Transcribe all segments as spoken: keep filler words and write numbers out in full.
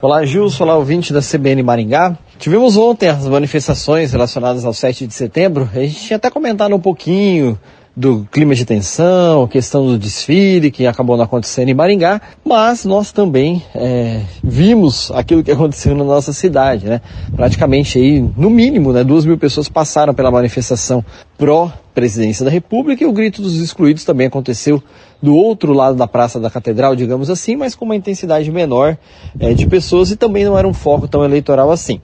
Olá, Gilson, olá, ouvinte da C B N Maringá. Tivemos ontem as manifestações relacionadas ao sete de setembro. A gente tinha até comentado um pouquinho do clima de tensão, questão do desfile que acabou não acontecendo em Maringá, mas nós também é, vimos aquilo que aconteceu na nossa cidade, né? Praticamente aí, no mínimo, né, duas mil pessoas passaram pela manifestação pró-presidência da República, e o grito dos excluídos também aconteceu do outro lado da Praça da Catedral, digamos assim, mas com uma intensidade menor é, de pessoas, e também não era um foco tão eleitoral assim.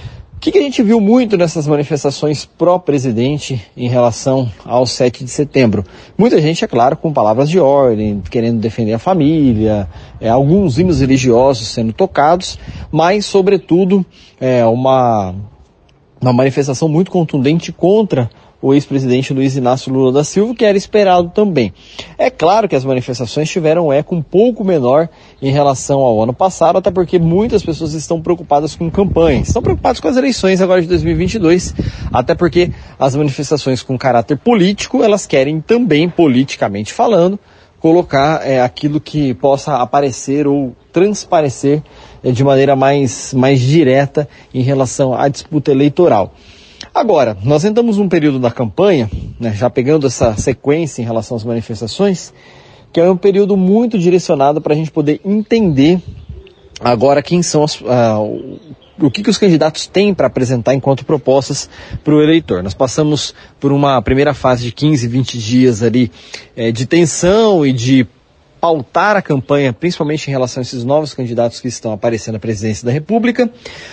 O que, que a gente viu muito nessas manifestações pró-presidente em relação ao sete de setembro? Muita gente, é claro, com palavras de ordem, querendo defender a família, é, alguns hinos religiosos sendo tocados, mas, sobretudo, é, uma, uma manifestação muito contundente contra o ex-presidente Luiz Inácio Lula da Silva, que era esperado também. É claro que as manifestações tiveram um eco um pouco menor em relação ao ano passado, até porque muitas pessoas estão preocupadas com campanhas, estão preocupadas com as eleições agora de dois mil e vinte e dois, até porque as manifestações com caráter político, elas querem também, politicamente falando, colocar é, aquilo que possa aparecer ou transparecer é, de maneira mais, mais direta em relação à disputa eleitoral. Agora, nós entramos num período da campanha, né, já pegando essa sequência em relação às manifestações, que é um período muito direcionado para a gente poder entender agora quem são as, uh, o que, que os candidatos têm para apresentar enquanto propostas para o eleitor. Nós passamos por uma primeira fase de quinze, vinte dias ali é, de tensão e de pautar a campanha, principalmente em relação a esses novos candidatos que estão aparecendo à presidência da República,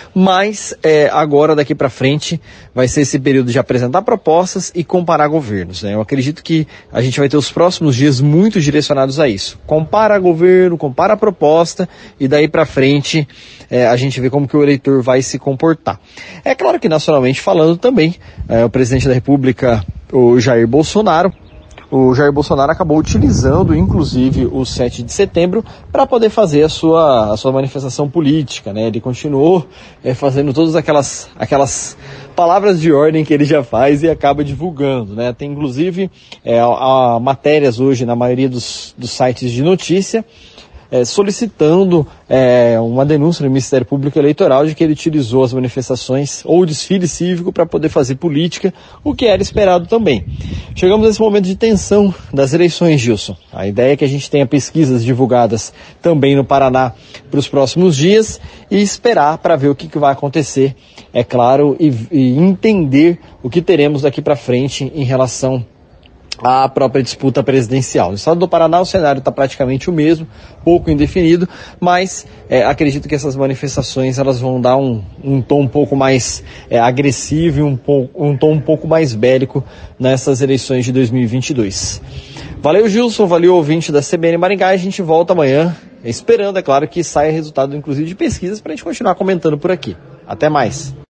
mas é, agora, daqui para frente, vai ser esse período de apresentar propostas e comparar governos, né? Eu acredito que a gente vai ter os próximos dias muito direcionados a isso. Compara governo, compara a proposta, e daí para frente é, a gente vê como que o eleitor vai se comportar. É claro que, nacionalmente falando também, é, o presidente da República, o Jair Bolsonaro, O Jair Bolsonaro acabou utilizando, inclusive, o sete de setembro para poder fazer a sua, a sua manifestação política, né? Ele continuou é, fazendo todas aquelas, aquelas palavras de ordem que ele já faz e acaba divulgando, né? Tem, inclusive, é, a, a matérias hoje na maioria dos, dos sites de notícia, É, solicitando é, uma denúncia no Ministério Público Eleitoral de que ele utilizou as manifestações ou o desfile cívico para poder fazer política, o que era esperado também. Chegamos nesse momento de tensão das eleições, Gilson. A ideia é que a gente tenha pesquisas divulgadas também no Paraná para os próximos dias e esperar para ver o que, que vai acontecer, é claro, e, e entender o que teremos daqui para frente em relação a própria disputa presidencial. No estado do Paraná o cenário está praticamente o mesmo, pouco indefinido, mas é, acredito que essas manifestações elas vão dar um, um tom um pouco mais é, agressivo e um, um tom um pouco mais bélico nessas eleições de dois mil e vinte e dois. Valeu, Gilson, valeu, ouvinte da C B N Maringá, a gente volta amanhã, esperando, é claro, que saia resultado inclusive de pesquisas para a gente continuar comentando por aqui. Até mais.